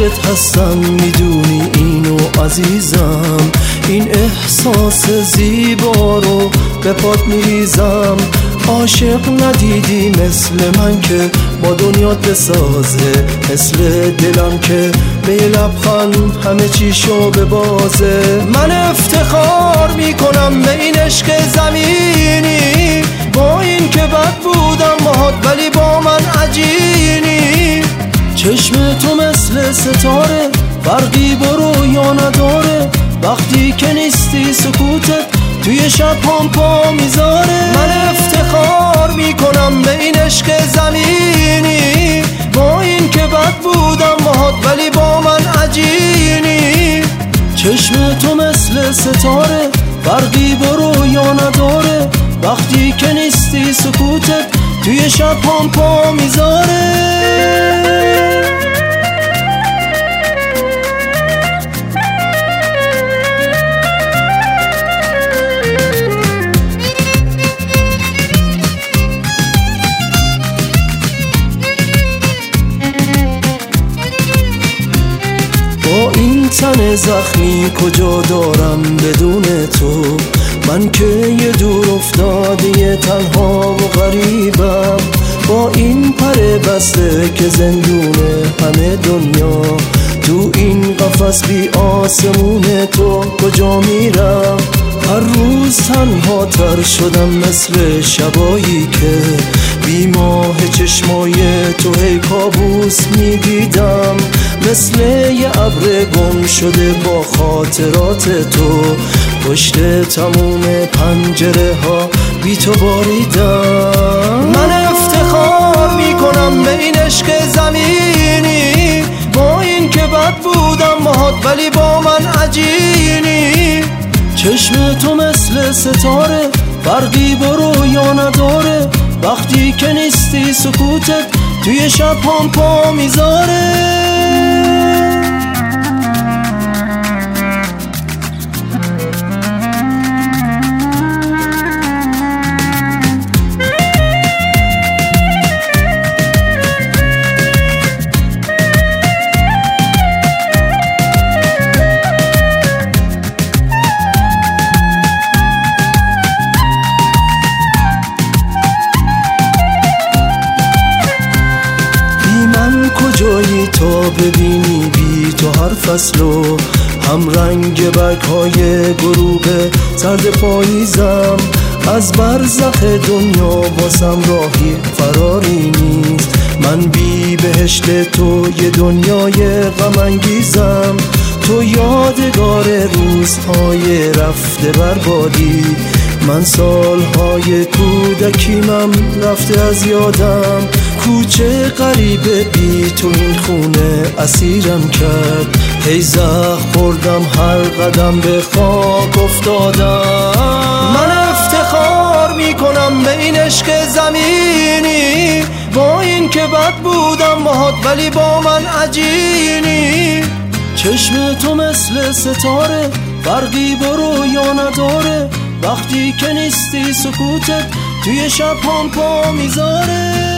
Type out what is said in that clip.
عشقت هستم، میدونی اینو عزیزم. این احساس زیبا رو به پات میریزم. عاشق ندیدی مثل من که با دنیات بسازه، مثل دلم که به لبخند همه چیشو ببازه. من افتخار میکنم به این عشق زمینی، با این که بد بودم باهات ولی با من عجینی. چشم تو مثل ستاره، فرقی با رویا نداره. وقتی که نیستی سکوتت توی شب هم پا میذاره. من افتخار میکنم به این عشق زمینی، با این که بد بودم باهات ولی با من عجینی. چشم تو مثل ستاره، فرقی با رویا نداره. وقتی که نیستی سکوتت توی شب هم پا میذاره. با این تن زخمی کجا دارم بدون تو؟ من که یه دور افتاده تنها و غریبم. با این پر بسته که زندونه همه دنیا، تو این قفس بی آسمون تو کجا میرم؟ هر روز تنها تر شدم مثل شبایی که بی ماه چشمای تو هی کابوس میدیدم. مثل یه ابر گم شده با خاطرات تو، پشت تموم پنجره ها بی تو باریدم. من افتخار میکنم به این عشق زمینی، با این که بد بودم باهات ولی با من عجینی. چشم تو مثل ستاره، فرقی با رویا نداره. وقتی که نیستی سکوتت توی شب هم پا میذاره. کجایی تا ببینی بی تو هر فصلو هم رنگ برگ‌های غروب سرد پاییزم؟ از برزخ دنیا واسم راهی فراری نیست. من بی بهشت تو یه دنیای غم انگیزم. تو یادگار روزهای رفته بربادی، من سالهای کودکیمم رفته از یادم. کوچه غریبه بی تو این خونه اسیرم کرد. هی زخم خوردم هر قدم به خاک افتادم. من افتخار میکنم به این عشق زمینی، با این که بد بودم باهات ولی با من عجینی. چشم تو مثل ستاره، فرقی با رویا نداره. وقتی که نیستی سکوتت توی شب هم پا میذاره.